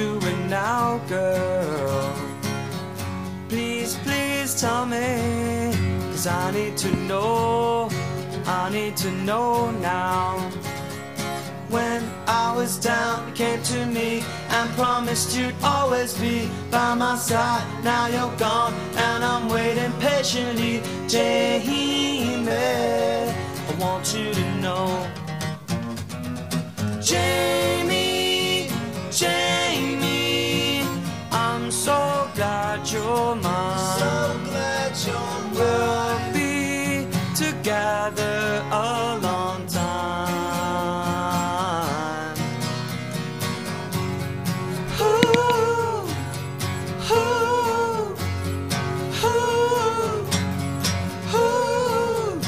doing now, girl? Please, please tell me, 'cause I need to know now. When I was down, you came to me and promised you'd always be by my side. Now you're gone and I'm waiting patiently. Jamie, I want you to know. Jamie, Jamie, I'm so glad you're mine. So glad you're mine. We'll be together a long time. Ooh, ooh, ooh, ooh.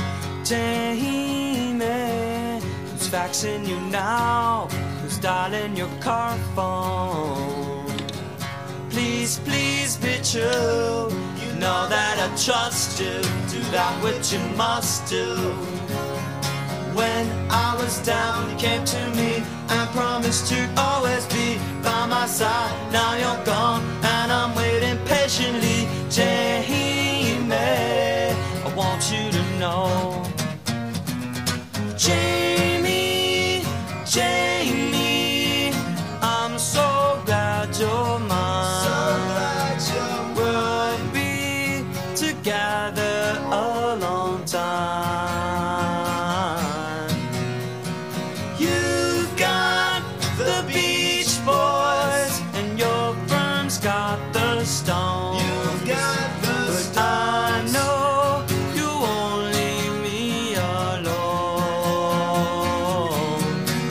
Jamie, who's faxing you now? Who's dialing your car phone? Please, please be true. You know that I trust you. Do that which you must do. When I was down, you came to me and promised you'd always be by my side. Now you're gone and I'm waiting patiently. Jamie, I want you to know. Jamie, Jamie, I'm so glad you're mine. So glad you're We'll be together a long time. You've got the Beach Boys and your firm's got the Stones. You've got the But I know you won't leave me alone.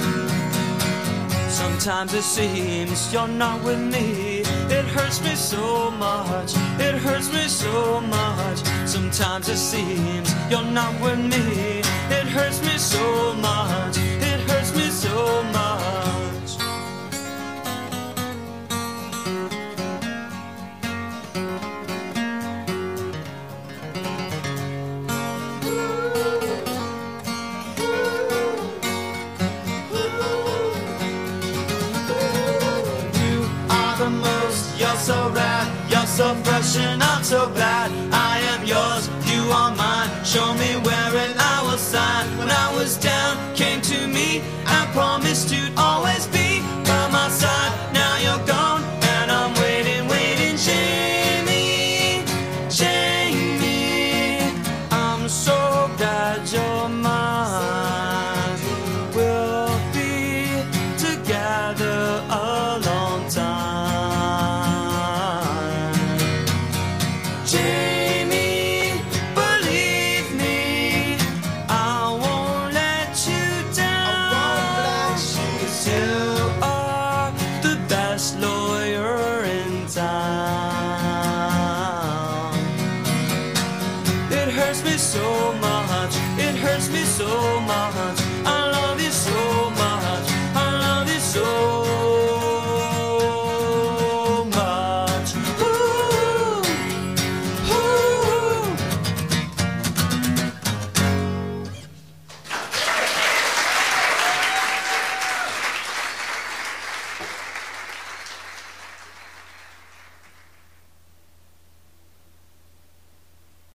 Sometimes it seems you're not with me. It hurts me so much. It hurts me so much. Sometimes it seems you're not with me. It hurts me so much. It hurts me so much. You are the most, you're so rad, you're so fresh and I'm so glad I am yours, you are mine. Show me where and I will sign. When I was down, came to me and promised you'd always be by my side. Now you're gone and I'm waiting, waiting. Jamie, Jamie, I'm so glad you're mine. We'll be together a long time. Jamie, believe me, I won't let you down. I won't let you 'Cause you are the best lawyer in town. It hurts me so much. It hurts me so much.